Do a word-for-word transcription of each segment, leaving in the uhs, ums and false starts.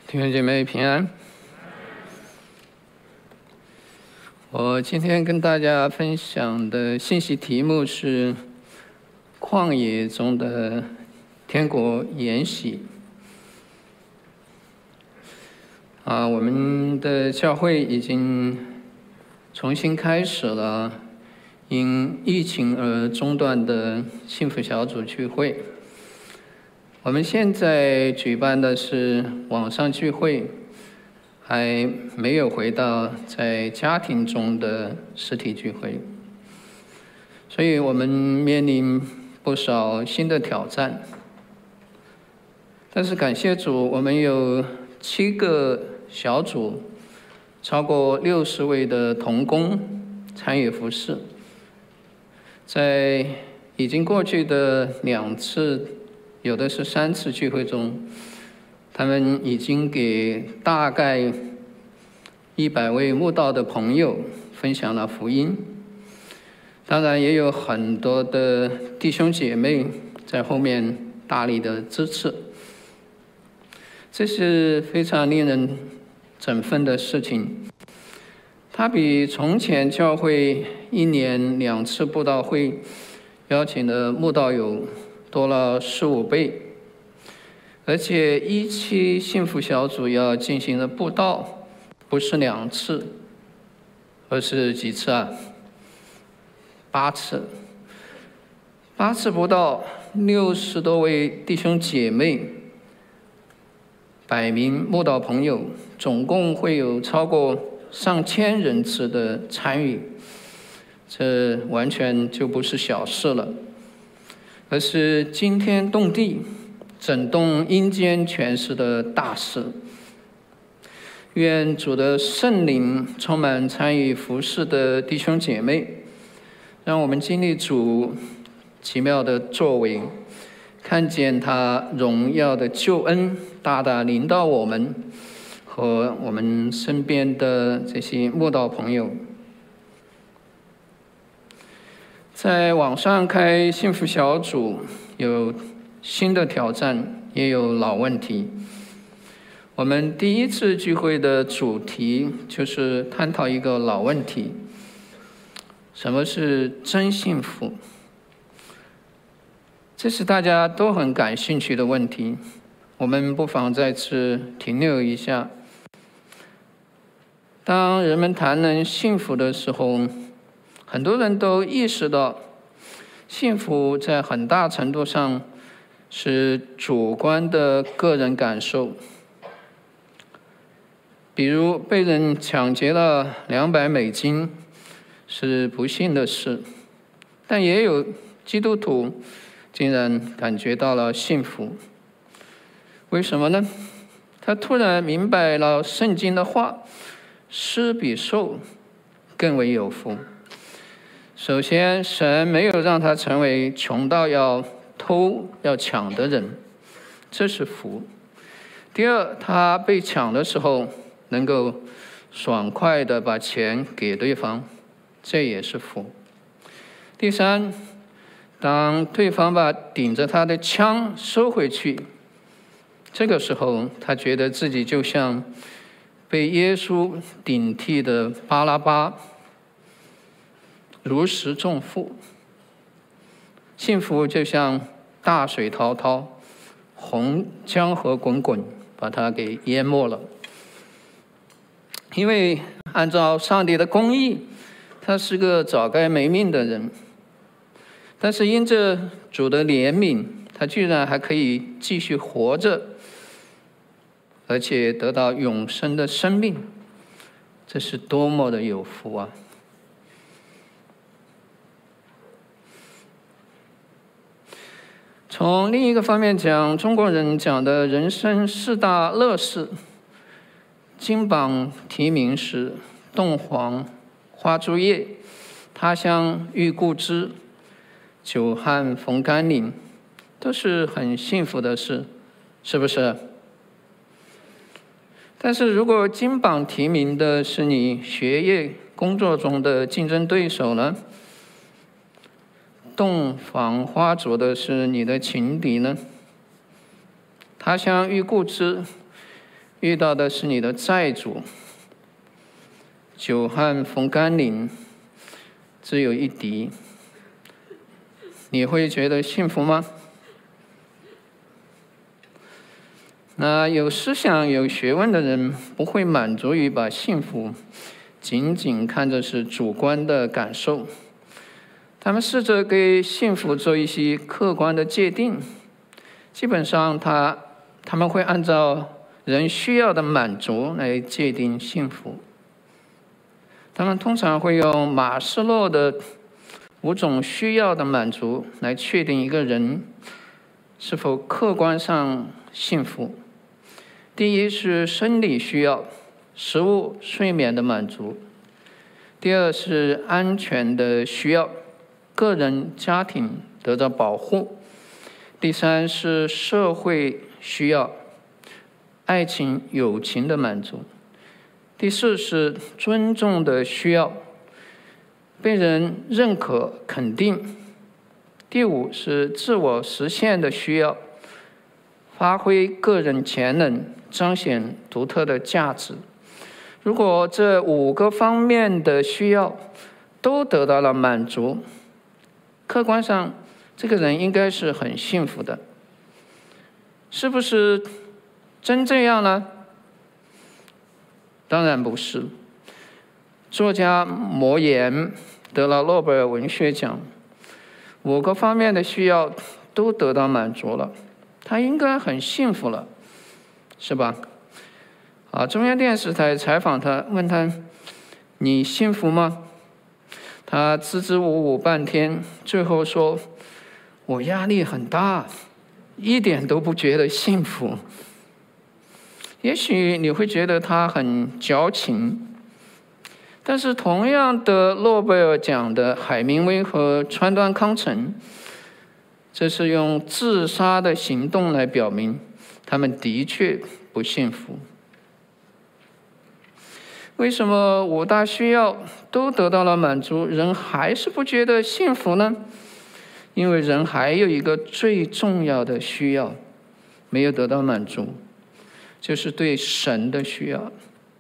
弟兄姐妹平安。我今天跟大家分享的信息题目是旷野中的天国筵席。啊，我们的教会已经重新开始了因疫情而中断的幸福小组聚会。我们现在举办的是网上聚会，还没有回到在家庭中的实体聚会，所以我们面临不少新的挑战。但是感谢主，我们有七个小组，超过六十位的同工参与服事。在已经过去的两次，有的是三次聚会中，他们已经给大概一百位慕道的朋友分享了福音。当然也有很多的弟兄姐妹在后面大力的支持，这是非常令人振奋的事情。它比从前教会一年两次布道会邀请的慕道友多了十五倍，而且一期幸福小组要进行的布道不是两次，而是几次啊？八次。八次布道，六十多位弟兄姐妹，百名慕道朋友，总共会有超过上千人次的参与，这完全就不是小事了，而是惊天动地、震动阴间权势的大事。愿主的圣灵充满参与服事的弟兄姐妹，让我们经历主奇妙的作为，看见他荣耀的救恩大大临到我们和我们身边的这些慕道朋友。在网上开幸福小组有新的挑战，也有老问题。我们第一次聚会的主题就是探讨一个老问题：什么是真幸福？这是大家都很感兴趣的问题，我们不妨在此停留一下。当人们谈论幸福的时候，很多人都意识到，幸福在很大程度上是主观的个人感受。比如被人抢劫了两百美金是不幸的事，但也有基督徒竟然感觉到了幸福。为什么呢？他突然明白了圣经的话，施比受更为有福。首先，神没有让他成为穷到要偷要抢的人，这是福。第二，他被抢的时候能够爽快地把钱给对方，这也是福。第三，当对方把顶着他的枪收回去，这个时候他觉得自己就像被耶稣顶替的巴拉巴，如释重负。幸福就像大水滔滔，洪江河滚滚，把它给淹没了。因为按照上帝的公义，他是个早该没命的人，但是因着主的怜悯，他居然还可以继续活着，而且得到永生的生命，这是多么的有福啊！从另一个方面讲，中国人讲的人生四大乐事，金榜题名时，洞房花烛夜，他乡遇故知，久旱逢甘霖，都是很幸福的事，是不是？但是如果金榜题名的是你学业工作中的竞争对手呢？洞房花烛的是你的情敌呢？他乡遇故知， 遇到的是你的债主，久旱逢甘霖，只有一滴，你会觉得幸福吗？那有思想、有学问的人不会满足于把幸福仅仅看作是主观的感受，他们试着给幸福做一些客观的界定。基本上他，他们会按照人需要的满足来界定幸福。他们通常会用马斯洛的五种需要的满足来确定一个人是否客观上幸福。第一是生理需要，食物、睡眠的满足；第二是安全的需要，个人、家庭得到保护；第三是社会需要，爱情、友情的满足；第四是尊重的需要，被人认可、肯定；第五是自我实现的需要，发挥个人潜能，彰显独特的价值。如果这五个方面的需要都得到了满足，客观上这个人应该是很幸福的。是不是真这样呢？当然不是。作家摩言得了诺贝尔文学奖，五个方面的需要都得到满足了，他应该很幸福了，是吧？啊，中央电视台采访他，问他：“你幸福吗？”他支支吾吾半天，最后说：“我压力很大，一点都不觉得幸福。”也许你会觉得他很矫情，但是同样得诺贝尔奖的海明威和川端康成，这是用自杀的行动来表明他们的确不幸福。为什么五大需要都得到了满足，人还是不觉得幸福呢？因为人还有一个最重要的需要没有得到满足，就是对神的需要。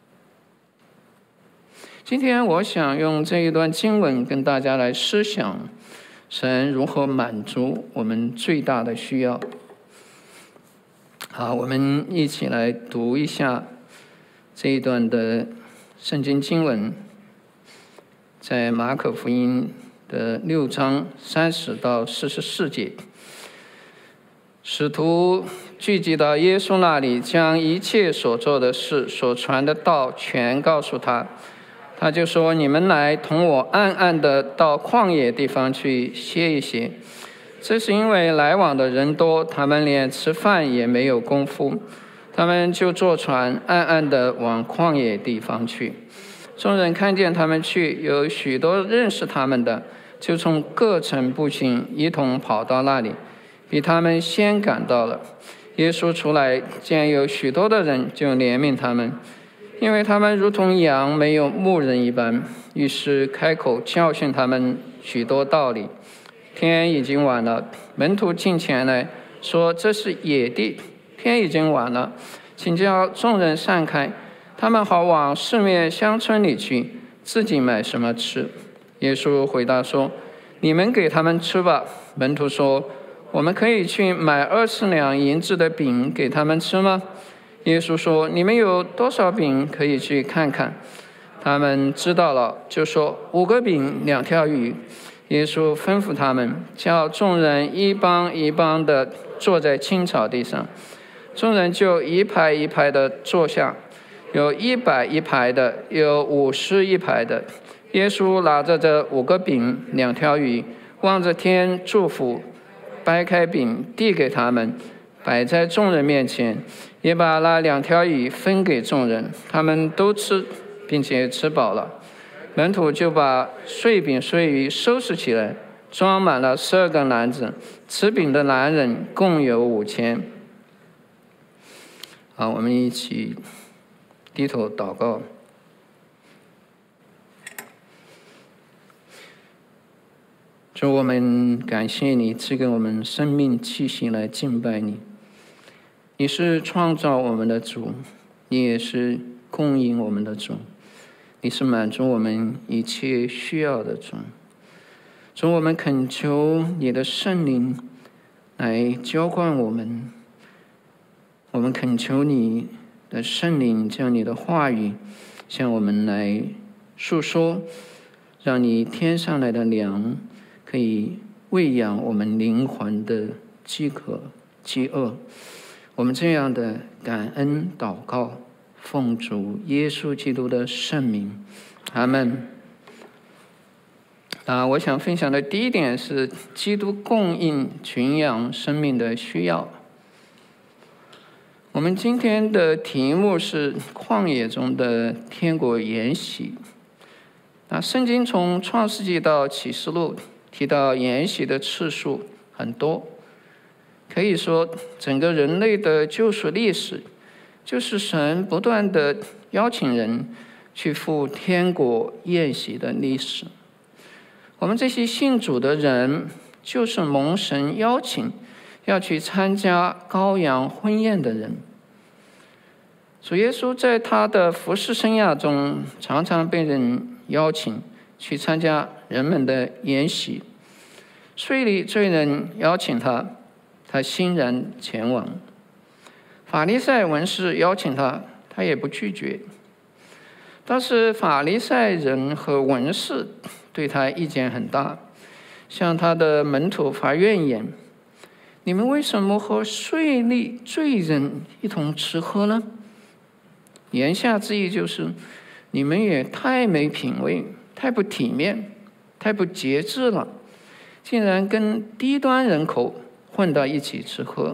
今天我想用这一段经文跟大家来思想神如何满足我们最大的需要。好，我们一起来读一下这一段的圣经经文，在马可福音的六章三十到四十四节。使徒聚集到耶稣那里，将一切所做的事、所传的道全告诉他。他就说：“你们来同我暗暗的到旷野地方去歇一歇。”这是因为来往的人多，他们连吃饭也没有功夫。他们就坐船暗暗地往旷野地方去。众人看见他们去，有许多认识他们的，就从各城步行，一同跑到那里，比他们先赶到了。耶稣出来，见有许多的人，就怜悯他们，因为他们如同羊没有牧人一般，于是开口教训他们许多道理。天已经晚了，门徒进前来说：“这是野地，天已经晚了，请叫众人散开，他们好往四面乡村里去，自己买什么吃。”耶稣回答说：“你们给他们吃吧。”门徒说：“我们可以去买二十两银子的饼给他们吃吗？”耶稣说：“你们有多少饼，可以去看看。”他们知道了，就说：“五个饼，两条鱼。”耶稣吩咐他们，叫众人一帮一帮地坐在青草地上。众人就一排一排地坐下，有一百一排的，有五十一排的。耶稣拿着这五个饼两条鱼，望着天祝福，掰开饼递给他们，摆在众人面前，也把那两条鱼分给众人，他们都吃，并且吃饱了。门徒就把碎饼碎鱼收拾起来，装满了十二个篮子，吃饼的男人共有五千。好，我们一起低头祷告。主，我们感谢你赐给我们生命气息来敬拜你。你是创造我们的主， 你也是供应我们的主，你是满足我们一切需要的主。主，我们恳求你的圣灵来浇灌我们，我们恳求你的圣灵将你的话语向我们来述说，让你天上来的粮可以喂养我们灵魂的饥渴、饥饿。我们这样的感恩祷告，奉主耶稣基督的圣名，阿们。啊，我想分享的第一点是基督供应群羊生命的需要。我们今天的题目是旷野中的天国筵席。啊，圣经从创世纪到启示录提到筵席的次数很多，可以说整个人类的救赎历史就是神不断的邀请人去赴天国宴席的历史。我们这些信主的人就是蒙神邀请要去参加羔羊婚宴的人。主耶稣在他的服事生涯中常常被人邀请去参加人们的筵席，税吏罪人邀请他，他欣然前往；法利赛文士邀请他，他也不拒绝。但是法利赛人和文士对他意见很大，向他的门徒发怨言：你们为什么和税吏罪人一同吃喝呢？言下之意就是你们也太没品味，太不体面，太不节制了，竟然跟低端人口混到一起吃喝。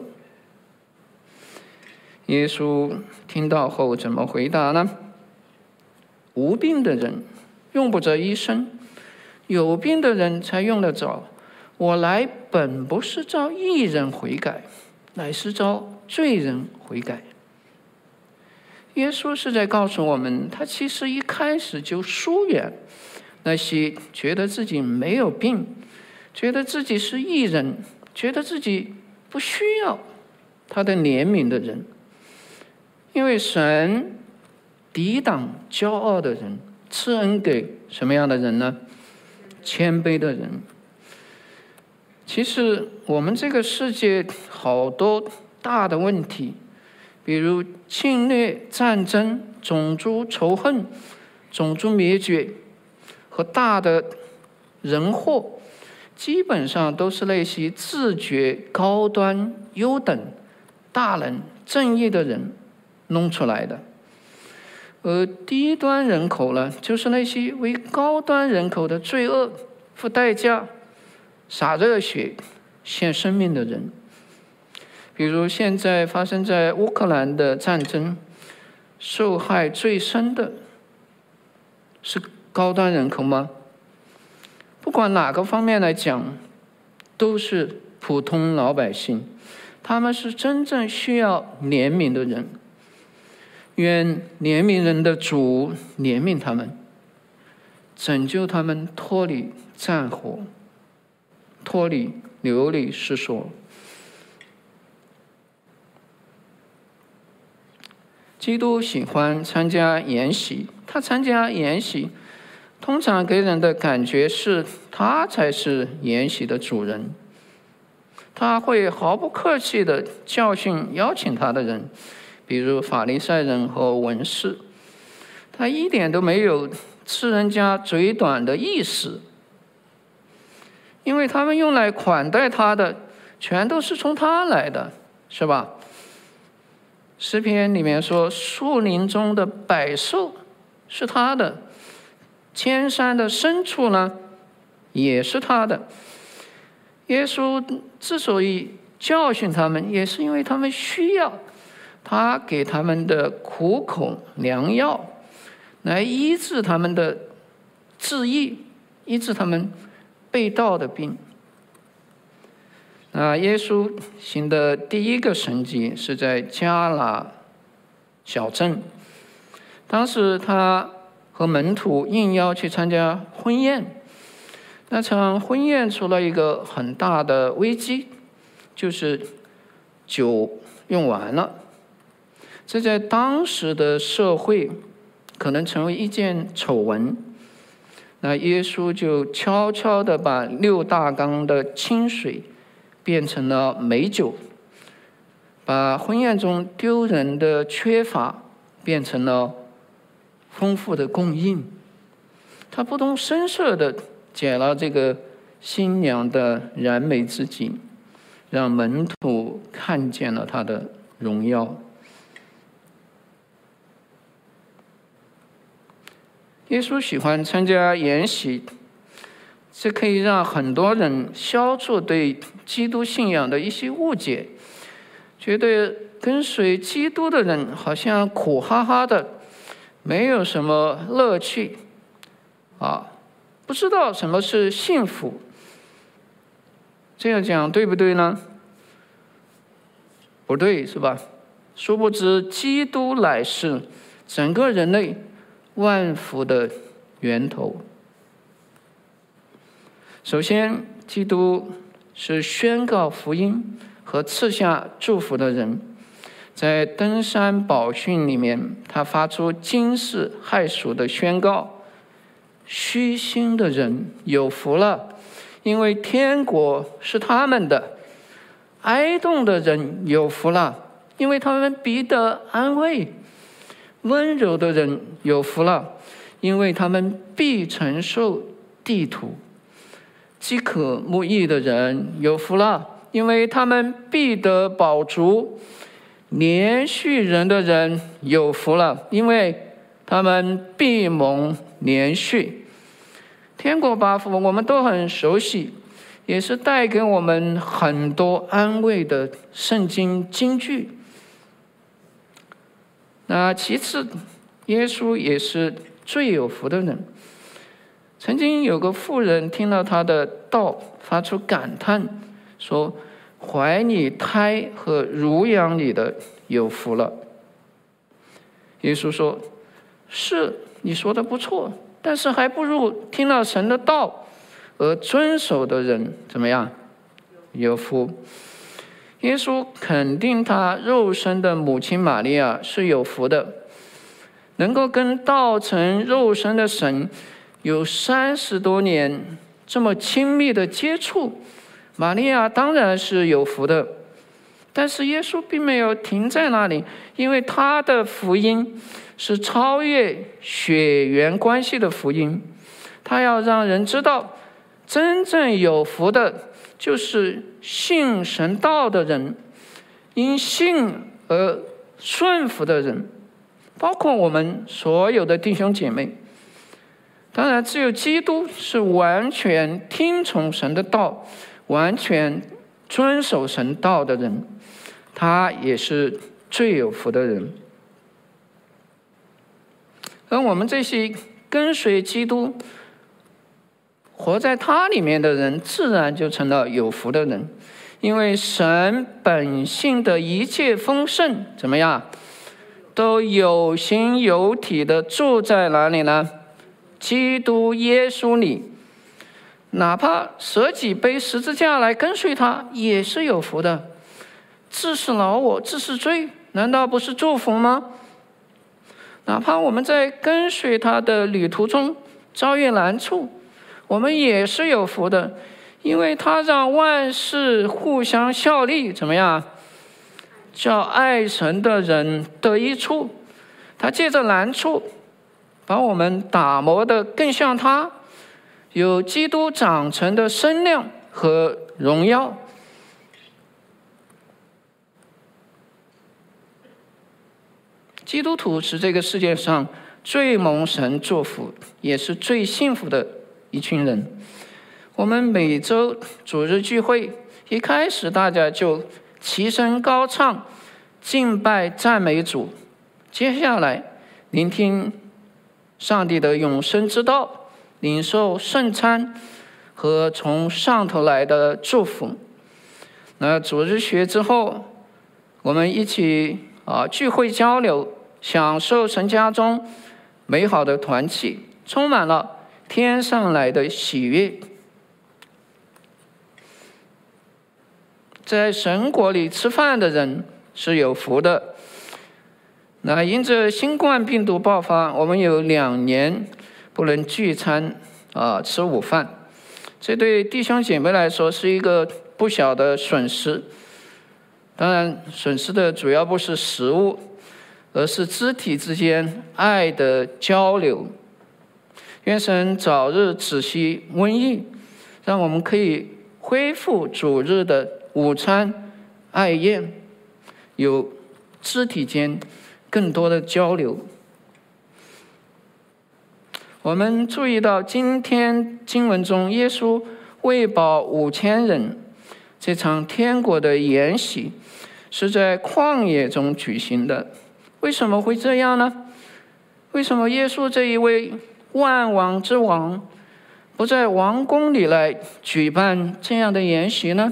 耶稣听到后怎么回答呢？无病的人用不着医生，有病的人才用得着。我来本不是召义人悔改，乃是召罪人悔改。耶稣是在告诉我们，他其实一开始就疏远那些觉得自己没有病，觉得自己是义人，觉得自己不需要他的怜悯的人。因为神抵挡骄傲的人，赐恩给什么样的人呢？谦卑的人。其实我们这个世界好多大的问题，比如侵略、战争、种族仇恨、种族灭绝和大的人祸，基本上都是那些自觉高端、优等、大人、正义的人弄出来的。而低端人口呢，就是那些为高端人口的罪恶付代价、洒热血、献生命的人。比如现在发生在乌克兰的战争，受害最深的是高端人口吗？不管哪个方面来讲，都是普通老百姓，他们是真正需要怜悯的人。愿怜悯人的主怜悯他们，拯救他们脱离战火，脱离流离失所。基督喜欢参加筵席，他参加筵席通常给人的感觉是他才是筵席的主人，他会毫不客气地教训邀请他的人，比如法利赛人和文士，他一点都没有吃人家嘴短的意思，因为他们用来款待他的全都是从他来的，是吧？诗篇里面说，树林中的百兽是他的，千山的深处呢也是他的。耶稣之所以教训他们，也是因为他们需要他给他们的苦口良药，来医治他们的治疫，医治他们被盗的病。啊，耶稣行的第一个神迹是在迦拿小镇，当时他和门徒应邀去参加婚宴。那场婚宴出了一个很大的危机，就是酒用完了。 这在当时的社会可能成为一件丑闻。那耶稣就悄悄地把六大缸的清水变成了美酒，把婚宴中丢人的缺乏变成了丰富的供应。他不动声色地解了这个新娘的燃眉之急，让门徒看见了他的荣耀。耶稣喜欢参加筵席，这可以让很多人消除对基督信仰的一些误解，觉得跟随基督的人好像苦哈哈的，没有什么乐趣啊，不知道什么是幸福。这样讲对不对呢？不对，是吧？殊不知基督乃是整个人类万福的源头。首先，基督是宣告福音和赐下祝福的人。在登山宝训里面，他发出惊世骇俗的宣告：虚心的人有福了，因为天国是他们的；哀恸的人有福了，因为他们必得安慰；温柔的人有福了，因为他们必承受地土；饥渴慕义的人有福了，因为他们必得饱足；连续人的人有福了，因为他们必蒙连续。天国八福我们都很熟悉，也是带给我们很多安慰的圣经金句。那其次，耶稣也是最有福的人。曾经有个妇人听到他的道，发出感叹说：怀你胎和乳养你的有福了。耶稣说：是，你说的不错，但是还不如听到神的道而遵守的人怎么样？有福。耶稣肯定他肉身的母亲玛利亚是有福的，能够跟道成肉身的神有三十多年这么亲密的接触，玛利亚当然是有福的。但是耶稣并没有停在那里，因为他的福音是超越血缘关系的福音，他要让人知道，真正有福的就是信神道的人，因信而顺服的人，包括我们所有的弟兄姐妹。当然，只有基督是完全听从神的道，完全遵守神道的人，他也是最有福的人。而我们这些跟随基督活在他里面的人，自然就成了有福的人，因为神本性的一切丰盛怎么样，都有形有体的住在哪里呢？基督耶稣里，哪怕舍己背十字架来跟随他，也是有福的。治死老我，治死罪，难道不是祝福吗？哪怕我们在跟随他的旅途中遭遇难处，我们也是有福的，因为他让万事互相效力，怎么样？叫爱神的人得益处。他借着难处把我们打磨得更像他，有基督长成的身量和荣耀。基督徒是这个世界上最蒙神祝福，也是最幸福的一群人。我们每周主日聚会一开始，大家就齐声高唱，敬拜赞美主，接下来聆听上帝的永生之道，领受圣餐和从上头来的祝福。那主日学之后，我们一起啊聚会交流，享受神家中美好的团契，充满了天上来的喜悦。在神国里吃饭的人是有福的， 那因着新冠病毒爆发，我们有两年不能聚餐啊，吃午饭，这对弟兄姐妹来说是一个不小的损失。当然，损失的主要不是食物，而是肢体之间爱的交流。愿神早日止息瘟疫，让我们可以恢复主日的午餐爱宴，有肢体间更多的交流。我们注意到今天经文中，耶稣喂饱五千人，这场天国的筵席是在旷野中举行的。为什么会这样呢？为什么耶稣这一位万王之王不在王宫里来举办这样的筵席呢？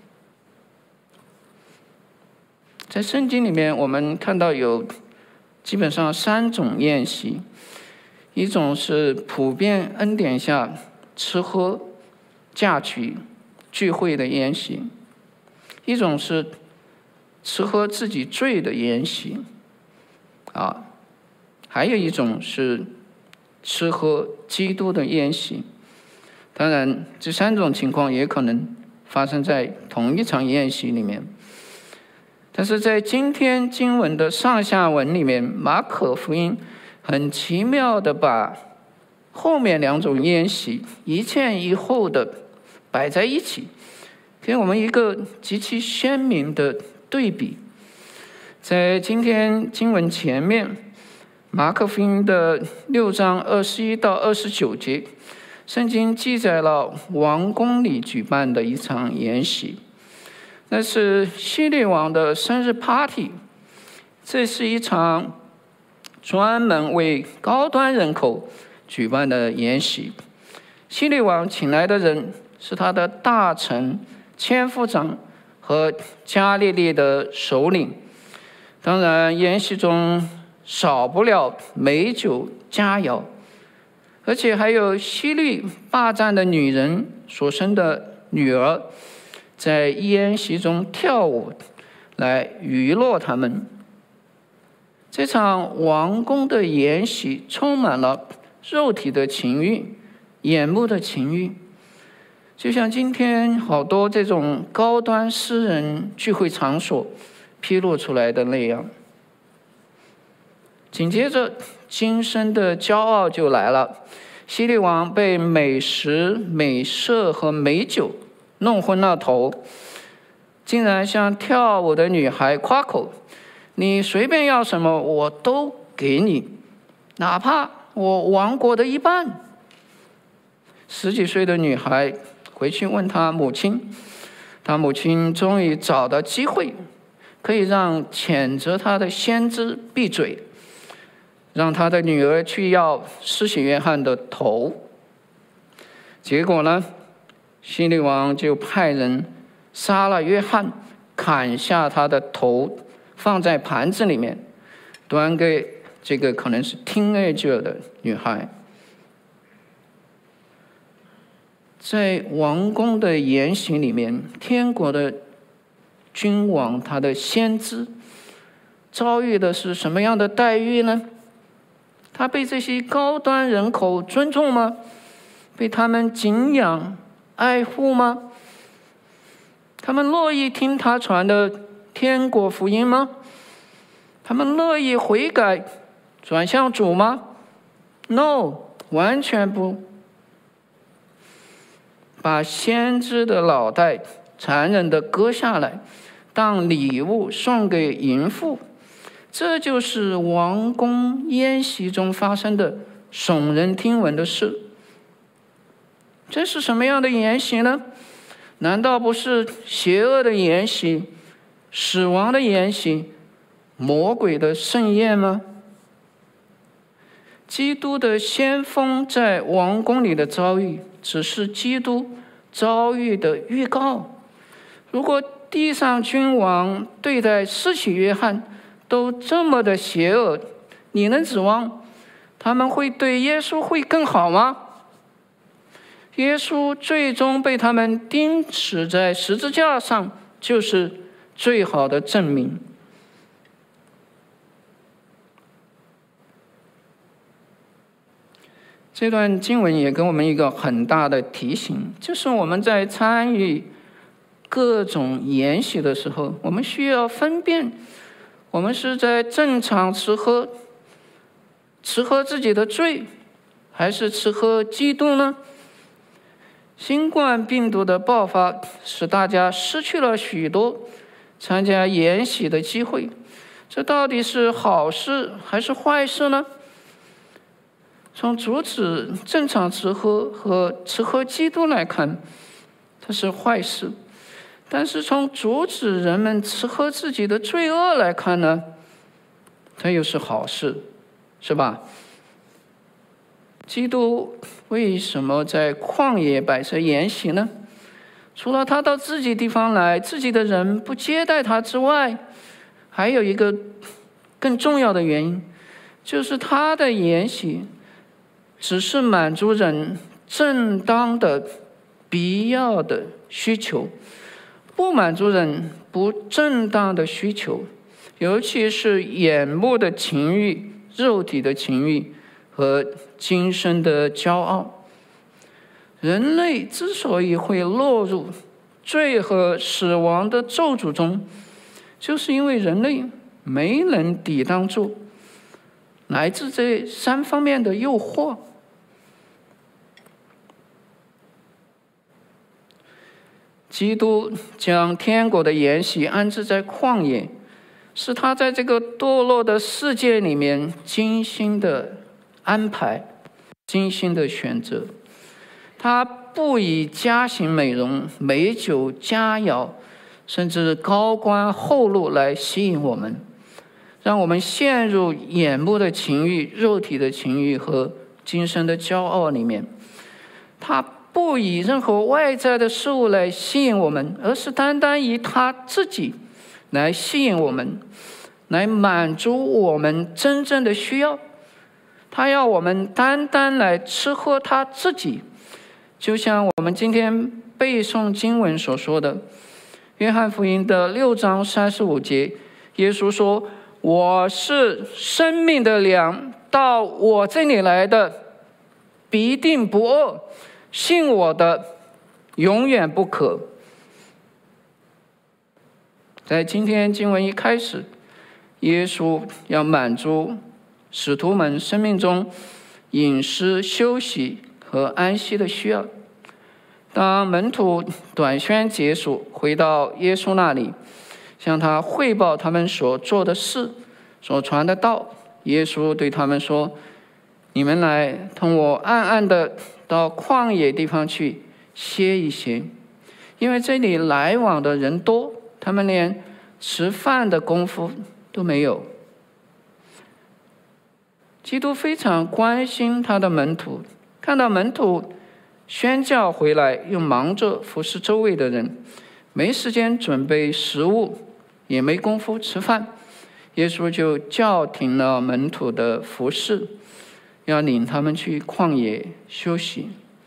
在圣经里面，我们看到有基本上三种宴席，一种是普遍恩典下吃喝嫁娶聚会的宴席，一种是吃喝自己醉的宴席，啊，还有一种是吃喝基督的宴席。当然，这三种情况也可能发生在同一场宴席里面。但是在今天经文的上下文里面，马可福音很奇妙的把后面两种宴席一前一后的摆在一起，给我们一个极其鲜明的对比。在今天经文前面，马可福音的六章二十一到二十九节，圣经记载了王宫里举办的一场筵席，那是希律王的生日 party。 这是一场专门为高端人口举办的筵席。希律王请来的人是他的大臣、千夫长和加利利的首领。当然，宴席中少不了美酒佳肴，而且还有希律霸占的女人所生的女儿在宴席中跳舞，来娱乐他们。这场王宫的筵席充满了肉体的情欲、眼目的情欲，就像今天好多这种高端私人聚会场所披露出来的那样。紧接着，今生的骄傲就来了。希律王被美食、美色和美酒弄昏了头，竟然向跳舞的女孩夸口：“你随便要什么，我都给你，哪怕我王国的一半。”十几岁的女孩回去问她母亲，她母亲终于找到机会，可以让谴责她的先知闭嘴，让他的女儿去要施洗约翰的头。结果呢，希律王就派人杀了约翰，砍下他的头，放在盘子里面，端给这个可能是 teenager 的女孩。在王宫的筵席里面，天国的君王，他的先知遭遇的是什么样的待遇呢？他被这些高端人口尊重吗？被他们敬仰爱护吗？他们乐意听他传的天国福音吗？他们乐意悔改转向主吗？ No， 完全不。把先知的脑袋残忍地割下来当礼物送给淫妇，这就是王宫宴席中发生的耸人听闻的事。这是什么样的筵席呢？难道不是邪恶的筵席、死亡的筵席、魔鬼的盛宴吗？基督的先锋在王宫里的遭遇，只是基督遭遇的预告。如果地上君王对待施洗约翰都这么的邪恶，你能指望他们会对耶稣会更好吗？耶稣最终被他们钉死在十字架上，就是最好的证明。 这段经文也给我们一个很大的提醒，就是我们在参与各种筵席的时候，我们需要分辨，我们是在正常吃喝吃喝自己的罪，还是吃喝基督呢？新冠病毒的爆发使大家失去了许多参加筵席的机会，这到底是好事还是坏事呢？从阻止正常吃喝和吃喝基督来看，它是坏事；但是从阻止人们吃喝自己的罪恶来看呢，它又是好事，是吧？基督为什么在旷野摆设筵席呢？除了他到自己地方来，自己的人不接待他之外，还有一个更重要的原因，就是他的筵席只是满足人正当的必要的需求，不满足人不正当的需求，尤其是眼目的情欲、肉体的情欲和今生的骄傲。人类之所以会落入罪和死亡的咒诅中，就是因为人类没能抵挡住来自这三方面的诱惑。基督将天国的筵席安置在旷野，是他在这个堕落的世界里面精心的安排、精心的选择。他不以家型美容、美酒佳肴，甚至高官厚禄来吸引我们，让我们陷入眼目的情欲、肉体的情欲和今生的骄傲里面。他不以任何外在的事物来吸引我们，而是单单以他自己来吸引我们，来满足我们真正的需要。他要我们单单来吃喝他自己，就像我们今天背诵经文所说的，约翰福音的六章三十五节，耶稣说：“我是生命的粮，到我这里来的必定不饿，信我的永远不渴。”在今天经文一开始，耶稣要满足使徒们生命中饮食、休息和安息的需要。当门徒短宣结束，回到耶稣那里，向他汇报他们所做的事、所传的道，耶稣对他们说：“你们来同我暗暗的到旷野地方去歇一歇，因为这里来往的人多，他们连吃饭的功夫都没有。”基督非常关心他的门徒，看到门徒宣教回来，又忙着服侍周围的人，没时间准备食物，也没工夫吃饭，耶稣就叫停了门徒的服侍，要领他们去旷野休息。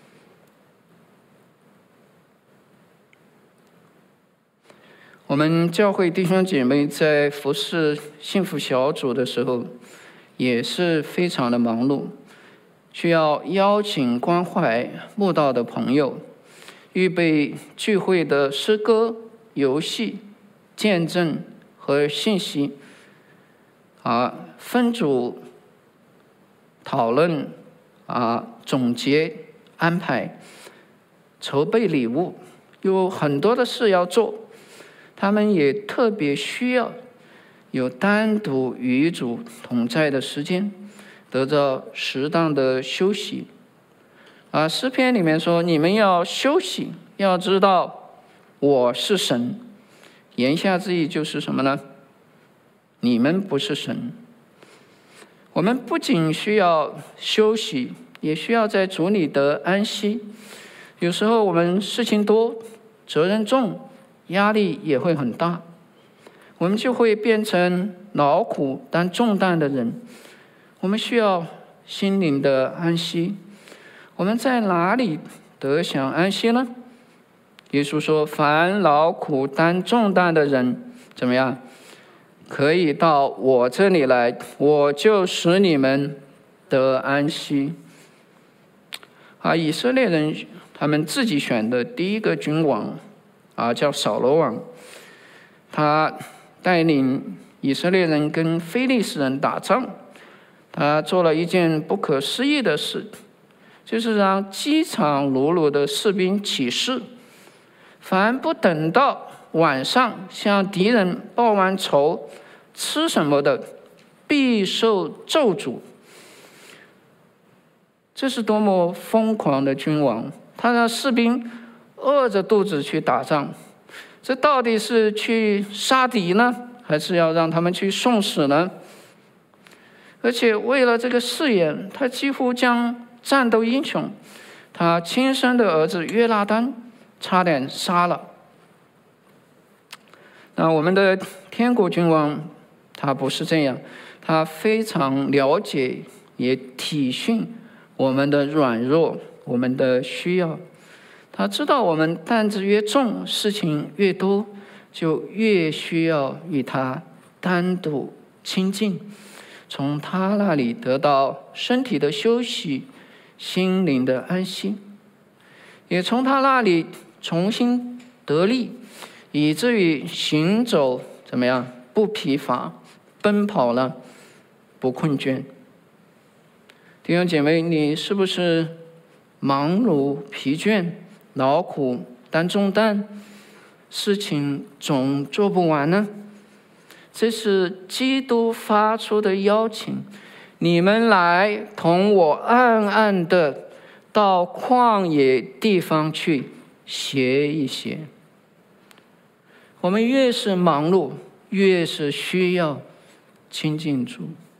我们教会弟兄姐妹在服侍幸福小组的时候也是非常的忙碌，需要邀请关怀慕道的朋友，预备聚会的诗歌、游戏、见证和信息，啊，分组讨论，啊，总结、安排、筹备礼物，有很多的事要做。他们也特别需要有单独与主同在的时间，得到适当的休息。啊，诗篇里面说：“你们要休息，要知道我是神。”言下之意就是什么呢？你们不是神。我们不仅需要休息，也需要在主里得安息。有时候我们事情多，责任重，压力也会很大，我们就会变成劳苦担重担的人。我们需要心灵的安息。我们在哪里得享安息呢？耶稣说：“凡劳苦担重担的人，怎么样？可以到我这里来，我就使你们得安息。” 啊，以色列人他们自己选的第一个君王啊，叫扫罗王，他带领以色列人跟非利士人打仗，他做了一件不可思议的事，就是让饥肠辘辘的士兵起誓，凡不等到晚上向敌人报完仇，吃什么的，必受咒诅。这是多么疯狂的君王！他让士兵饿着肚子去打仗，这到底是去杀敌呢，还是要让他们去送死呢？而且为了这个誓言，他几乎将战斗英雄，他亲生的儿子约拿单差点杀了。那我们的天国君王他不是这样，他非常了解也体恤我们的软弱，我们的需要。他知道我们担子越重，事情越多，就越需要与他单独亲近，从他那里得到身体的休息，心灵的安息，也从他那里重新得力，以至于行走怎么样不疲乏，奔跑了不困倦。弟兄姐妹，你是不是忙碌疲倦，劳苦担重担，事情总做不完呢？这是基督发出的邀请，你们来同我暗暗的到旷野地方去歇一歇。我们越是忙碌，越是需要亲近主。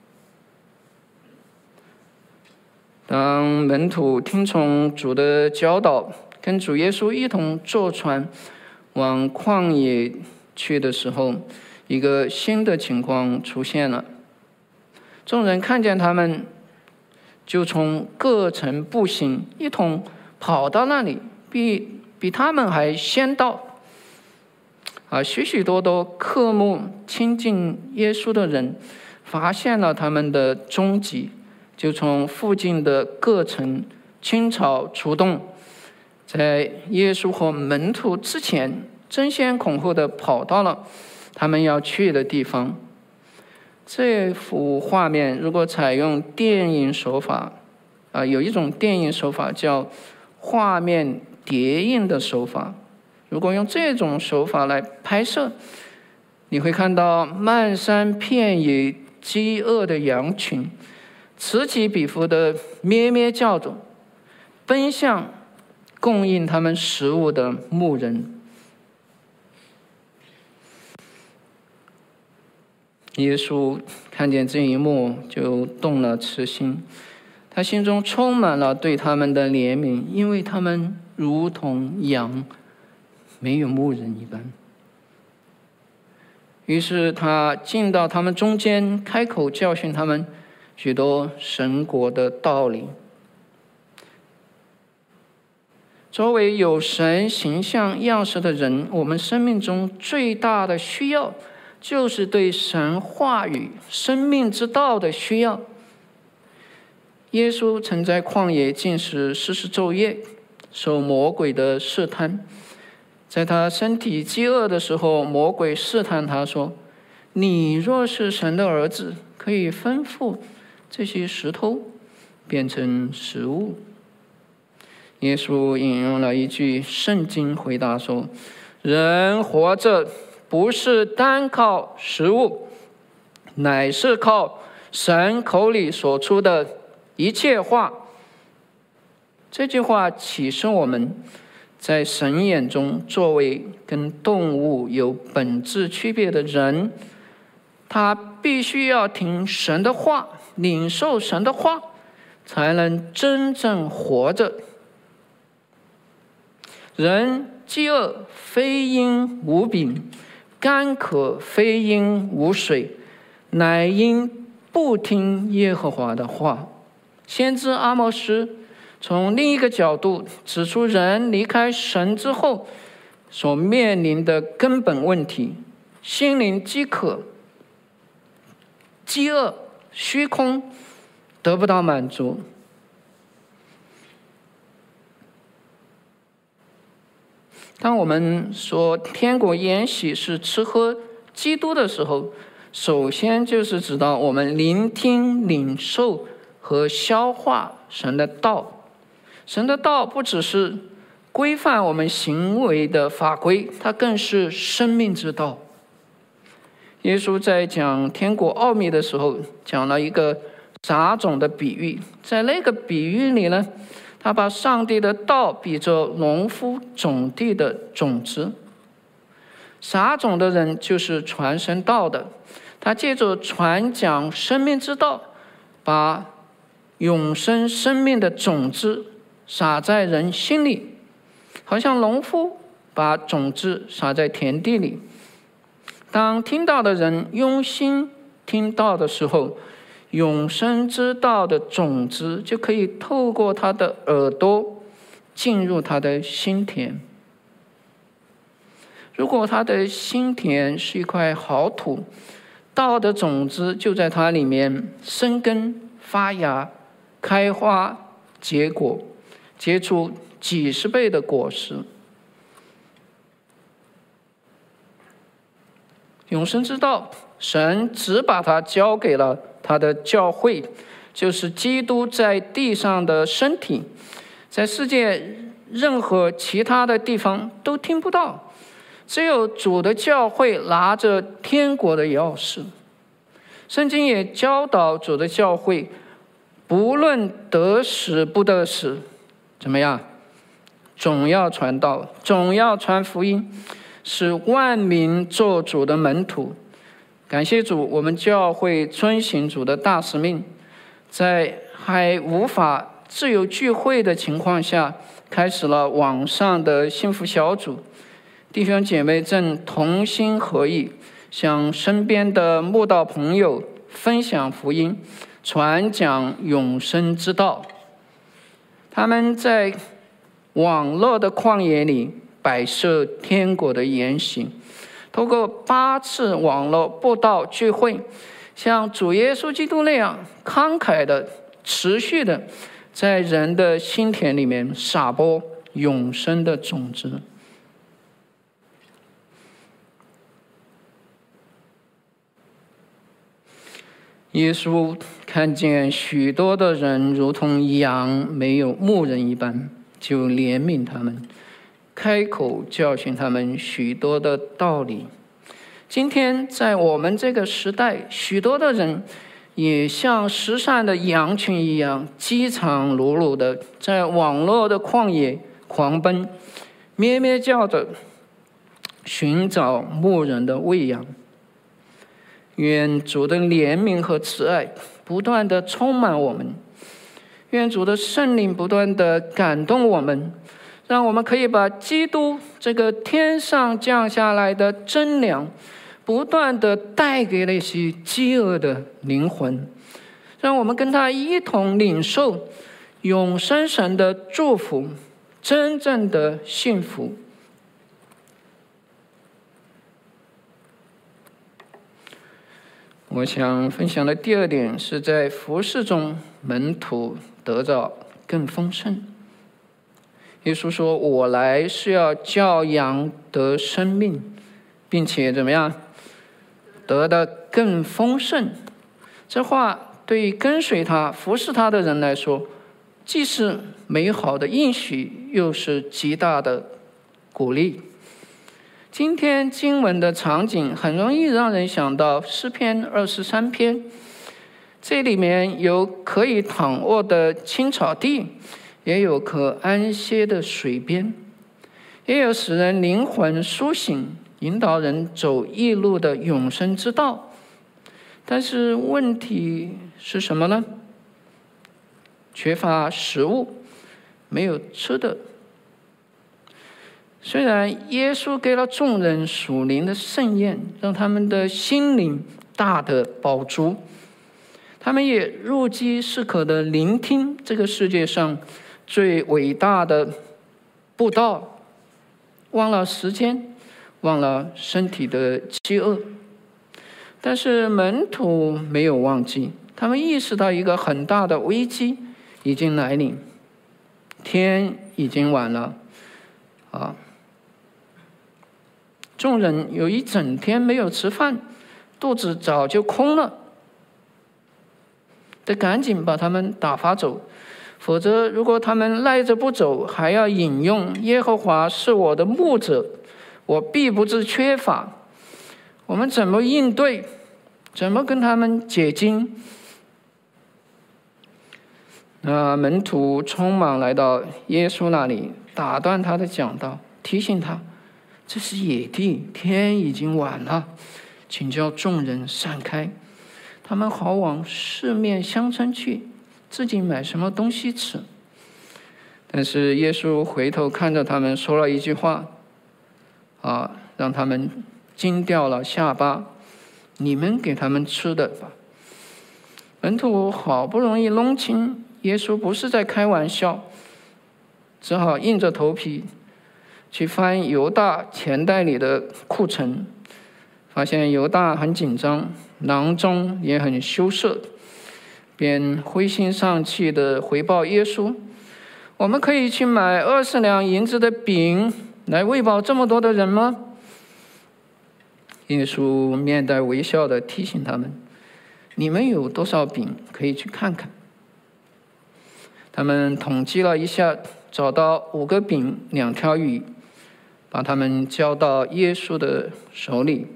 当门徒听从主的教导，跟主耶稣一同坐船往旷野去的时候，一个新的情况出现了。众人看见他们，就从各城步行，一同跑到那里，比比他们还先到。啊，许许多多渴慕亲近耶稣的人，发现了他们的踪迹，就从附近的各城倾巢出动，在耶稣和门徒之前，争先恐后的跑到了他们要去的地方。这幅画面如果采用电影手法，啊，有一种电影手法叫画面叠印的手法。如果用这种手法来拍摄，你会看到漫山遍野饥饿的羊群，此起彼伏的咩咩叫着，奔向供应他们食物的牧人。耶稣看见这一幕，就动了慈心，他心中充满了对他们的怜悯，因为他们如同羊没有牧人一般。于是他进到他们中间，开口教训他们许多神国的道理。作为有神形象样式的人，我们生命中最大的需要就是对神话语生命之道的需要。耶稣曾在旷野禁食四十昼夜，受魔鬼的试探。在他身体饥饿的时候，魔鬼试探他说，你若是神的儿子，可以吩咐这些石头变成食物。耶稣引用了一句圣经回答说，人活着不是单靠食物，乃是靠神口里所出的一切话。这句话启示我们，在神眼中，作为跟动物有本质区别的人，他必须要听神的话，领受神的话，才能真正活着。人饥饿非因无饼，干渴非因无水，乃因不听耶和华的话。先知阿摩斯从另一个角度指出人离开神之后所面临的根本问题：心灵饥渴、饥饿、虚空，得不到满足。 当我们说天国筵席是吃喝基督的时候，首先就是指到我们聆听、领受和消化神的道。神的道不只是规范我们行为的法规，它更是生命之道。耶稣在讲天国奥秘的时候，讲了一个撒种的比喻。在那个比喻里呢，他把上帝的道比作农夫种地的种子。撒种的人就是传神道的，他借着传讲生命之道，把永生生命的种子撒在人心里，好像农夫把种子撒在田地里。当听到的人用心听到的时候，永生之道的种子就可以透过他的耳朵进入他的心田。如果他的心田是一块好土，道的种子就在它里面生根发芽、开花结果，结出几十倍的果实。永生之道，神只把它交给了他的教会，就是基督在地上的身体，在世界任何其他的地方都听不到，只有主的教会拿着天国的钥匙。圣经也教导主的教会，不论得时不得时，怎么样，总要传道，总要传福音，使万民做主的门徒。感谢主，我们教会遵行主的大使命，在还无法自由聚会的情况下，开始了网上的幸福小组。弟兄姐妹正同心合意，向身边的慕道朋友分享福音，传讲永生之道。他们在网络的旷野里摆设天国的筵席，透过八次网络布道聚会，像主耶稣基督那样慷慨的、持续的，在人的心田里面撒播永生的种子。耶稣看见许多的人如同羊没有牧人一般，就怜悯他们，开口教训他们许多的道理。今天在我们这个时代，许多的人也像失散的羊群一样，饥肠辘辘的在网络的旷野狂奔，咩咩叫着寻找牧人的喂养。愿主的怜悯和慈爱不断的充满我们，愿主的圣灵不断的感动我们，让我们可以把基督这个天上降下来的真粮不断的带给那些饥饿的灵魂，让我们跟他一同领受永生神的祝福，真正的幸福。我想分享的第二点是在服事中门徒得到更丰盛。耶稣说，我来是要叫羊得生命，并且怎么样得的更丰盛。这话对于跟随他服事他的人来说，既是美好的应许，又是极大的鼓励。今天经文的场景很容易让人想到诗篇二十三篇，这里面有可以躺卧的青草地，也有可安歇的水边，也有使人灵魂苏醒、引导人走义路的永生之道。但是问题是什么呢？缺乏食物，没有吃的。虽然耶稣给了众人属灵的盛宴，让他们的心灵大得饱足，他们也入饥适可的聆听这个世界上最伟大的布道，忘了时间，忘了身体的饥饿。但是门徒没有忘记，他们意识到一个很大的危机已经来临，天已经晚了啊！ 众人有一整天没有吃饭，肚子早就空了，得赶紧把他们打发走，否则如果他们赖着不走，还要引用耶和华是我的牧者，我必不致缺乏，我们怎么应对？怎么跟他们解经？那门徒匆忙来到耶稣那里，打断他的讲道，提醒他这是野地，天已经晚了，请叫众人散开，他们好往四面乡村去，自己买什么东西吃。但是耶稣回头看着他们说了一句话，啊，让他们惊掉了下巴，你们给他们吃的吧。门徒好不容易弄清耶稣不是在开玩笑，只好硬着头皮去翻犹大钱袋里的库存，发现犹大很紧张，囊中也很羞涩，便灰心丧气地回报耶稣，我们可以去买二十两银子的饼来喂饱这么多的人吗？耶稣面带微笑地提醒他们，你们有多少饼可以去看看。他们统计了一下，找到五个饼两条鱼，把它们交到耶稣的手里。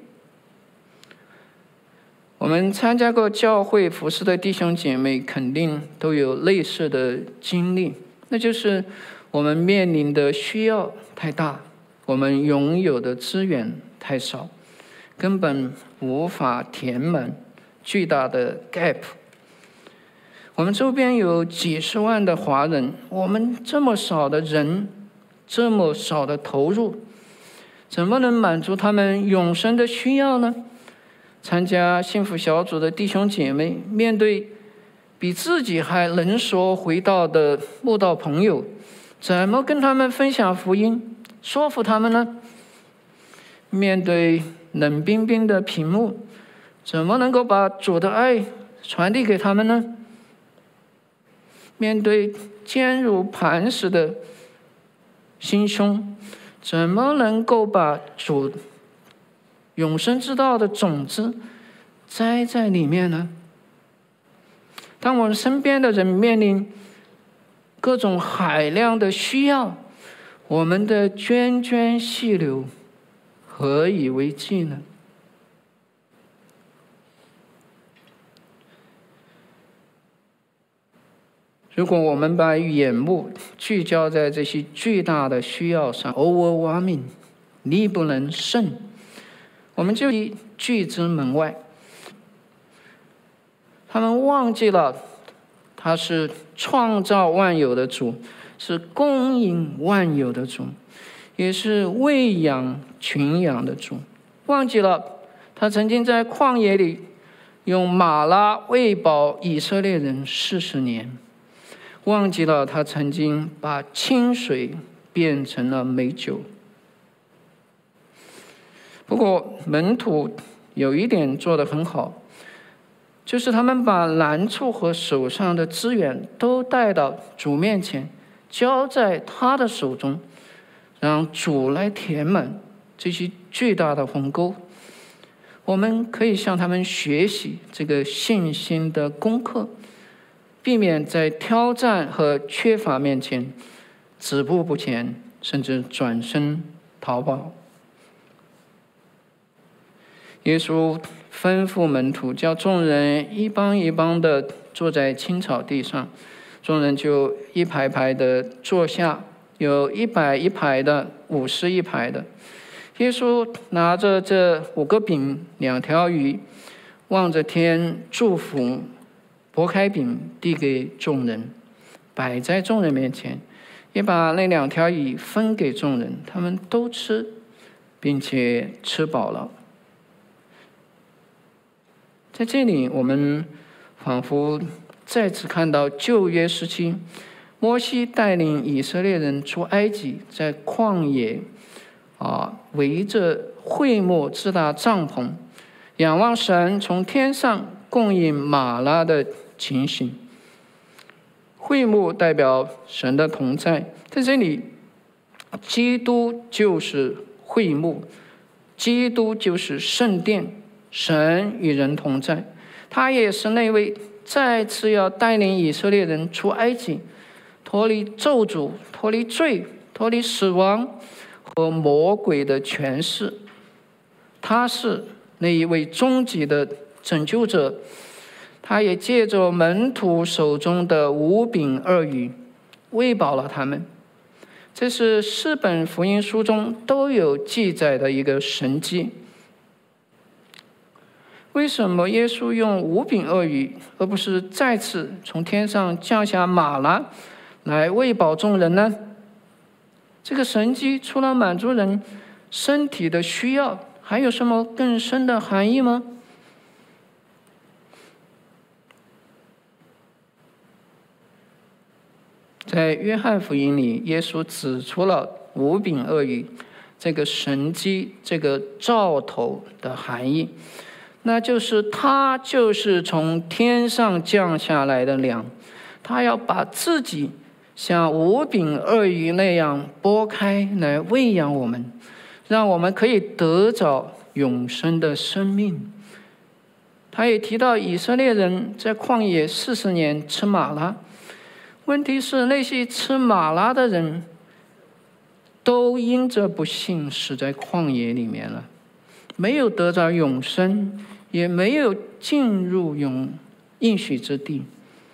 我们参加过教会服事的弟兄姐妹肯定都有类似的经历，那就是我们面临的需要太大，我们拥有的资源太少，根本无法填满巨大的 gap。 我们周边有几十万的华人，我们这么少的人，这么少的投入，怎么能满足他们永生的需要呢？参加幸福小组的弟兄姐妹，面对比自己还能说会道的慕道朋友，怎么跟他们分享福音，说服他们呢？面对冷冰冰的屏幕，怎么能够把主的爱传递给他们呢？面对坚如磐石的心胸，怎么能够把主永生之道的种子栽在里面呢？当我们身边的人面临各种海量的需要，我们的涓涓细流何以为继呢？如果我们把眼目聚焦在这些巨大的需要上 overwhelming 力不能胜，我们就拒之门外。他们忘记了他是创造万有的主，是供应万有的主，也是喂养群羊的主，忘记了他曾经在旷野里用马拉喂饱以色列人四十年，忘记了他曾经把清水变成了美酒。不过门徒有一点做得很好，就是他们把难处和手上的资源都带到主面前，交在他的手中，让主来填满这些巨大的鸿沟。我们可以向他们学习这个信心的功课，避免在挑战和缺乏面前止步不前，甚至转身逃跑。耶稣吩咐门徒叫众人一帮一帮的坐在青草地上，众人就一排排的坐下，有一百一排的，五十一排的。耶稣拿着这五个饼两条鱼，望着天祝福，拨开饼递给众人，摆在众人面前，也把那两条鱼分给众人，他们都吃，并且吃饱了。在这里我们仿佛再次看到旧约时期摩西带领以色列人出埃及，在旷野啊，围着会幕支搭帐篷，仰望神从天上供应玛拉的情形。会幕代表神的同在，在这里基督就是会幕， 基督就是圣殿，神与人同在，他也是那位再次要带领以色列人出埃及，脱离咒诅，脱离罪，脱离死亡和魔鬼的权势。他是那一位终极的拯救者，他也借着门徒手中的五饼二鱼喂饱了他们。这是四本福音书中都有记载的一个神迹。为什么耶稣用五饼二鱼，而不是再次从天上降下马拿来喂饱众人呢？这个神迹除了满足人身体的需要，还有什么更深的含义吗？在约翰福音里，耶稣指出了五饼二鱼这个神迹，这个兆头的含义，那就是他就是从天上降下来的粮，他要把自己像五饼二鱼那样拨开来喂养我们，让我们可以得着永生的生命。他也提到以色列人在旷野四十年吃玛拉，问题是那些吃玛拉的人都因着不信死在旷野里面了，没有得着永生，也没有进入永应许之地。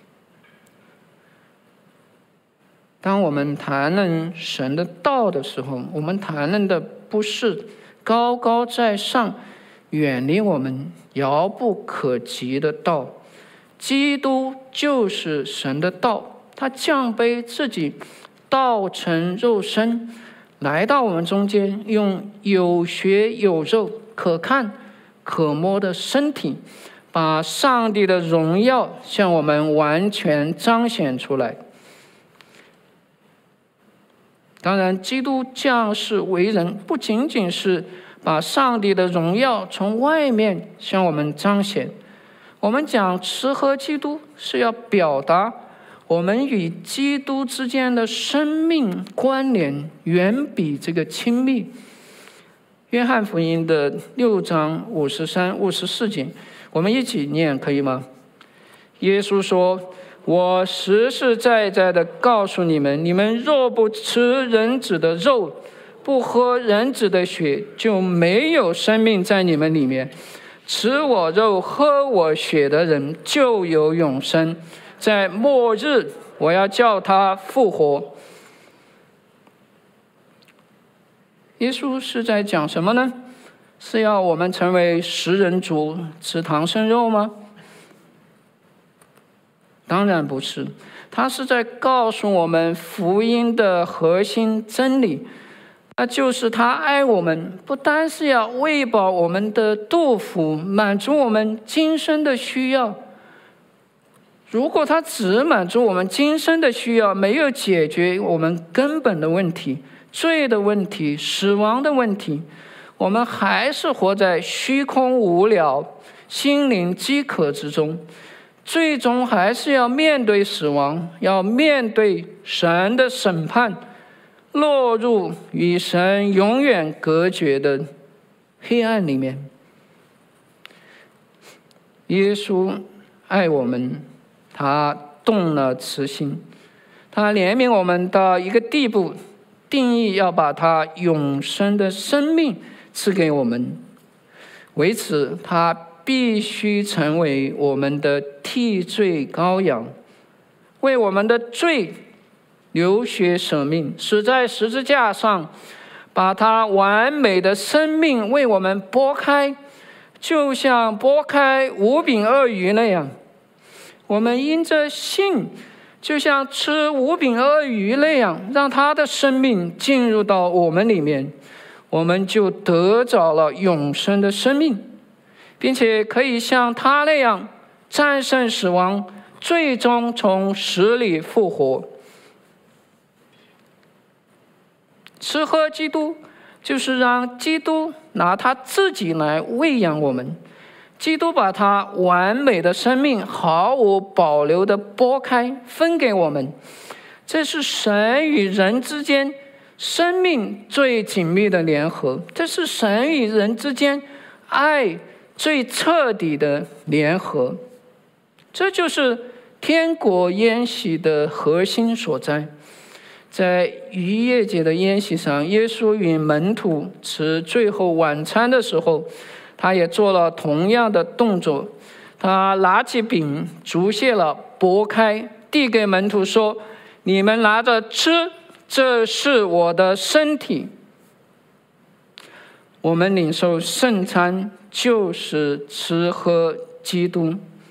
当我们谈论神的道的时候，我们谈论的不是高高在上远离我们遥不可及的道，基督就是神的道，他降卑自己，道成肉身，来到我们中间，用有血有肉可看可摸的身体，把上帝的荣耀向我们完全彰显出来。当然，基督降世为人，不仅仅是把上帝的荣耀从外面向我们彰显。我们讲吃喝基督，是要表达我们与基督之间的生命关联远比这个亲密。约翰福音的六章五十三、五十四节，我们一起念可以吗？耶稣说：我实实在在的告诉你们，你们若不吃人子的肉，不喝人子的血，就没有生命在你们里面。吃我肉喝我血的人就有永生，在末日我要叫他复活。耶稣是在讲什么呢？是要我们成为食人族，吃唐僧肉吗？当然不是，他是在告诉我们福音的核心真理，那就是他爱我们，不单是要喂饱我们的肚腹，满足我们今生的需要。如果他只满足我们今生的需要，没有解决我们根本的问题，罪的问题，死亡的问题，我们还是活在虚空无聊、心灵饥渴之中，最终还是要面对死亡，要面对神的审判，落入与神永远隔绝的黑暗里面。耶稣爱我们，他动了慈心，他怜悯我们到一个地步，定义要把他永生的生命赐给我们。为此，他必须成为我们的替罪羔羊，为我们的罪流血舍命，死在十字架上，把他完美的生命为我们拨开，就像拨开五饼二鱼那样。我们因着信，就像吃五饼二鱼那样，让他的生命进入到我们里面，我们就得着了永生的生命，并且可以像他那样战胜死亡，最终从死里复活。吃喝基督，就是让基督拿他自己来喂养我们，基督把他完美的生命毫无保留地拨开分给我们，这是神与人之间生命最紧密的联合，这是神与人之间爱最彻底的联合。这就是天国宴席的核心所在。在逾越节的宴席上，耶稣与门徒吃最后晚餐的时候，他也做了同样的动作。他拿起饼，祝谢了，拨开，递给门徒说：“你们拿着吃，这是我的身体。”我们领受圣餐，就是吃喝基督。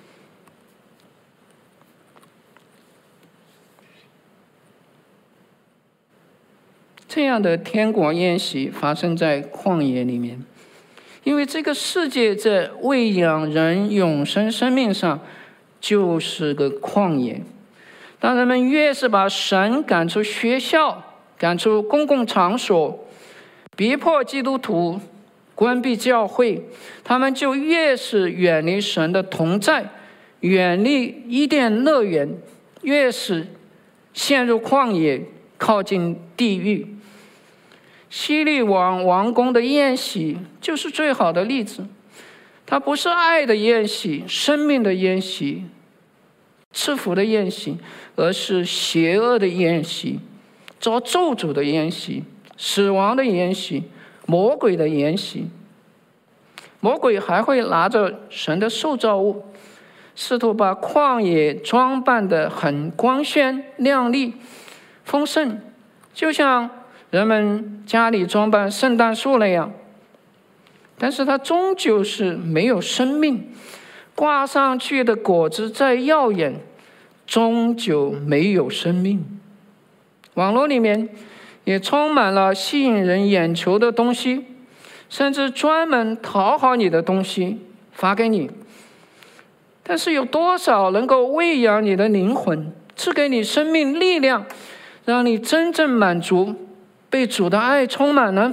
这样的天国宴席发生在旷野里面，因为这个世界在喂养人永生生命上就是个旷野。当人们越是把神赶出学校，赶出公共场所，逼迫基督徒关闭教会，他们就越是远离神的同在，远离伊甸乐园，越是陷入旷野，靠近地狱。希律王王宫的宴席就是最好的例子，它不是爱的宴席，生命的宴席，赐福的宴席，而是邪恶的宴席，遭咒诅的宴席，死亡的宴席，魔鬼的宴席。魔鬼还会拿着神的受造物，试图把旷野装扮得很光鲜亮丽丰盛，就像人们家里装扮圣诞树那样，但是它终究是没有生命，挂上去的果子再耀眼，终究没有生命。网络里面也充满了吸引人眼球的东西，甚至专门讨好你的东西发给你，但是有多少能够喂养你的灵魂，赐给你生命力量，让你真正满足，被主的爱充满呢？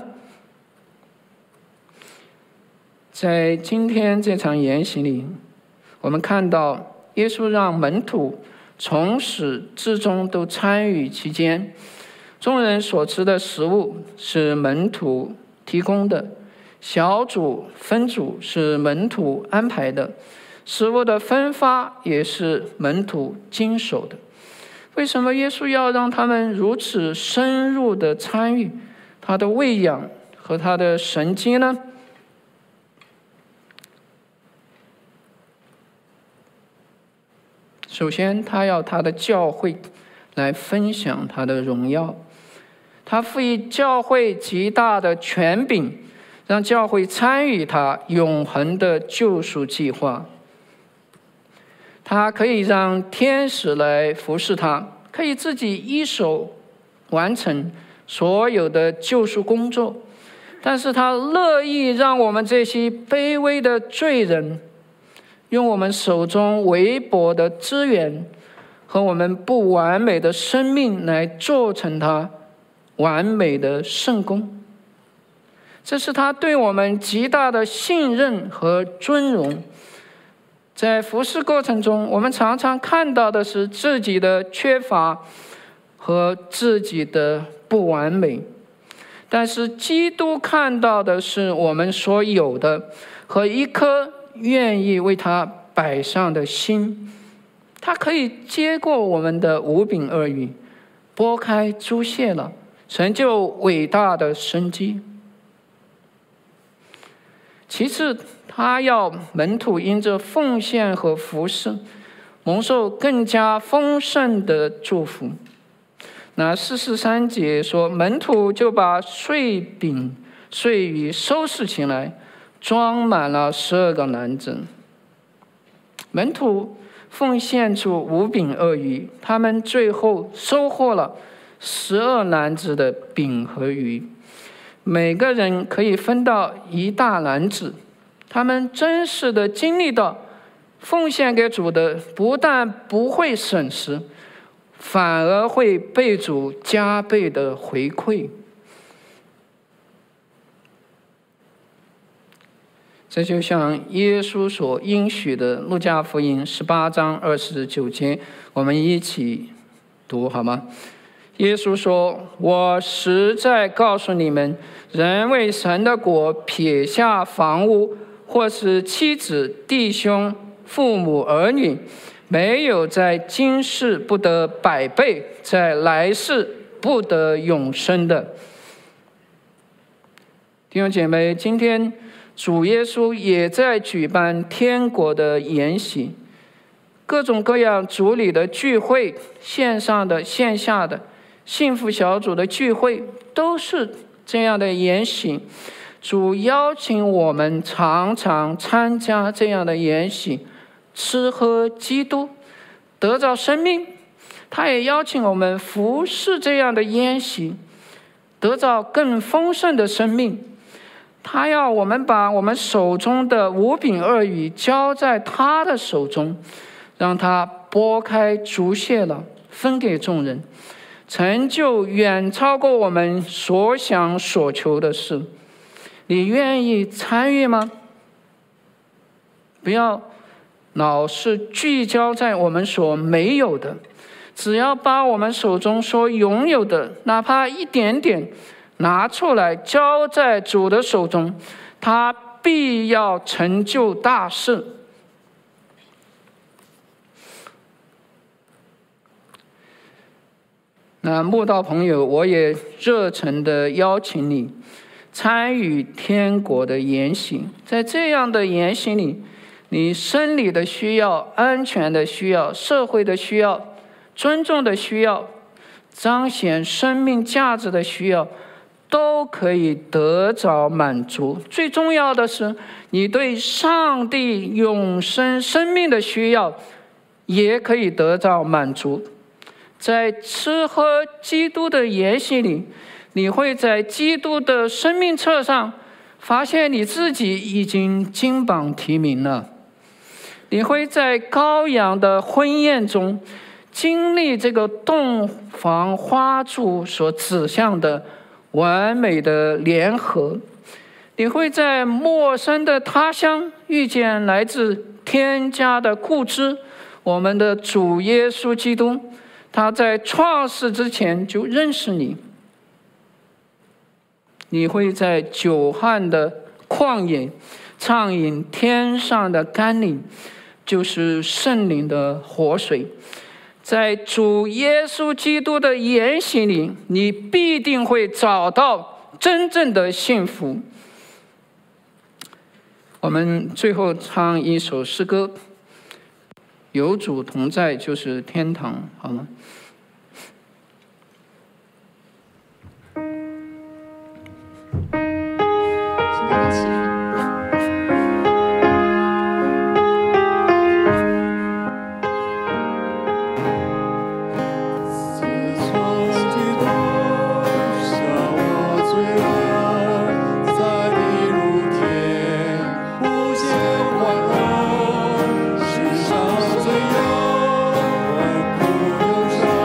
在今天这场筵席里，我们看到耶稣让门徒从始至终都参与其间，众人所吃的食物是门徒提供的，小组分组是门徒安排的，食物的分发也是门徒经手的。为什么耶稣要让他们如此深入的参与他的喂养和他的神迹呢？首先，他要他的教会来分享他的荣耀，他赋予教会极大的权柄，让教会参与他永恒的救赎计划。他可以让天使来服侍他，可以自己一手完成所有的救赎工作，但是他乐意让我们这些卑微的罪人，用我们手中微薄的资源和我们不完美的生命来做成他完美的圣工。这是他对我们极大的信任和尊荣。在服事过程中，我们常常看到的是自己的缺乏和自己的不完美，但是基督看到的是我们所有的和一颗愿意为他摆上的心。他可以接过我们的五饼二鱼，拨开祝谢了，成就伟大的神迹。其次，他要门徒因着奉献和服事，蒙受更加丰盛的祝福。那四十三节说，门徒就把碎饼碎鱼收拾起来，装满了十二个篮子。门徒奉献出五饼二鱼，他们最后收获了十二篮子的饼和鱼，每个人可以分到一大篮子。他们真实的经历到，奉献给主的不但不会损失，反而会被主加倍的回馈。这就像耶稣所应许的路加福音十八章二十九节，我们一起读好吗？ 耶稣说：“我实在告诉你们，人为神的国撇下房屋，或是妻子、弟兄、父母、儿女，没有在今世不得百倍，在来世不得永生的。”弟兄姐妹，今天主耶稣也在举办天国的筵席，各种各样主里的聚会，线上的、线下的幸福小组的聚会，都是这样的筵席。主邀请我们常常参加这样的筵席，吃喝基督，得着生命。他也邀请我们服侍这样的筵席，得着更丰盛的生命。他要我们把我们手中的五饼二鱼交在他的手中，让他拨开竹屑了，分给众人，成就远超过我们所想所求的事。你愿意参与吗？不要老是聚焦在我们所没有的，只要把我们手中所拥有的，哪怕一点点拿出来交在主的手中，他必要成就大事。那慕道朋友，我也热诚地邀请你参与天国的筵席。在这样的筵席里，你生理的需要、安全的需要、社会的需要、尊重的需要、彰显生命价值的需要，都可以得着满足。最重要的是，你对上帝永生生命的需要也可以得到满足。在吃喝基督的筵席里，你会在基督的生命册上发现你自己已经金榜题名了。你会在羔羊的婚宴中经历这个洞房花烛所指向的完美的联合。你会在陌生的他乡遇见来自天家的故知，我们的主耶稣基督。他在创世之前就认识你。你会在久旱的旷野畅饮天上的甘霖，就是圣灵的活水。在主耶稣基督的筵席里，你必定会找到真正的幸福。我们最后唱一首诗歌，有主同在就是天堂，好吗？ 请大家起立。 世上最有万苦忧伤。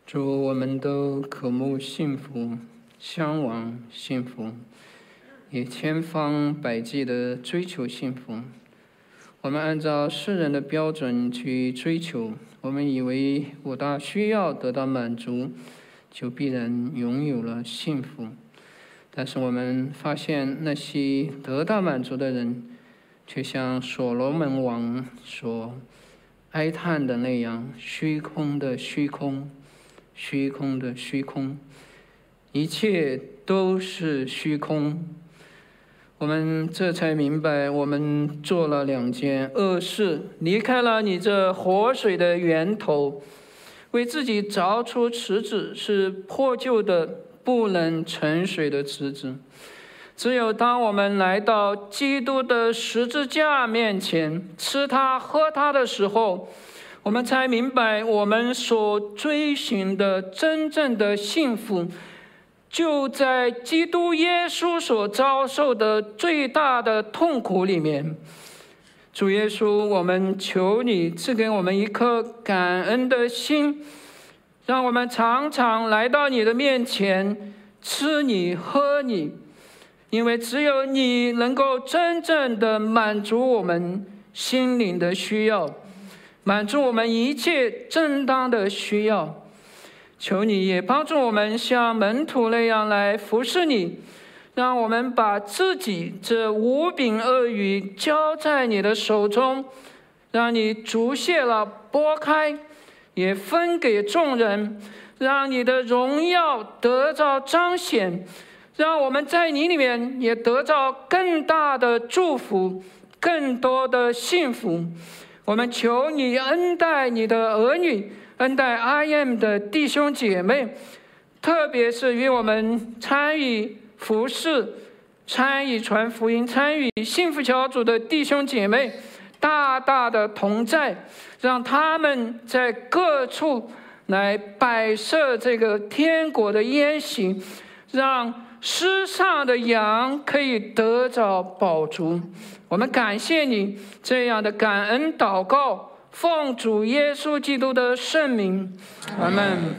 主，我们都渴慕幸福，向往幸福，也千方百计地追求幸福。我们按照世人的标准去追求，我们以为五大需要得到满足，就必然拥有了幸福。但是我们发现，那些得到满足的人，却像所罗门王所哀叹的那样，虚空的虚空，虚空的虚空，一切都是虚空。我们这才明白，我们做了两件恶事，离开了你这活水的源头，为自己凿出池子，是破旧的不能盛水的池子。只有当我们来到基督的十字架面前，吃它喝它的时候，我们才明白，我们所追寻的真正的幸福，就在基督耶稣所遭受的最大的痛苦里面。主耶稣，我们求你赐给我们一颗感恩的心，让我们常常来到你的面前，吃你喝你，因为只有你能够真正的满足我们心灵的需要，满足我们一切正当的需要。求你也帮助我们像门徒那样来服侍你，让我们把自己这五饼二鱼交在你的手中，让你煮泻了拨开，也分给众人，让你的荣耀得到彰显，让我们在你里面也得到更大的祝福，更多的幸福。我们求你恩待你的儿女，恩待 I M 的弟兄姐妹，特别是与我们参与服事、参与传福音、参与幸福小组的弟兄姐妹，大大的同在，让他们在各处来摆设这个天国的筵席，让世上的羊可以得着饱足。我们感谢你这样的感恩祷告，奉主耶稣基督的圣名，阿们。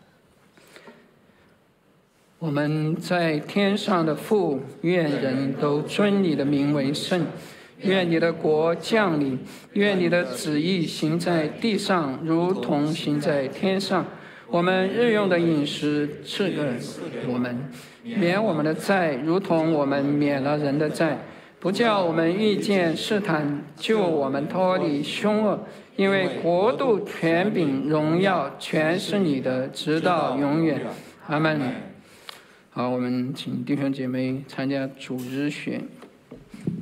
我们在天上的父，愿人都尊你的名为圣。愿你的国降临，愿你的旨意行在地上，如同行在天上。我们日用的饮食赐给我们，免我们的债，如同我们免了人的债，不叫我们遇见试探，救我们脱离凶恶。因为国度、权柄、荣耀，全是你的，直到永远。阿们。好，我们请弟兄姐妹参加主日学。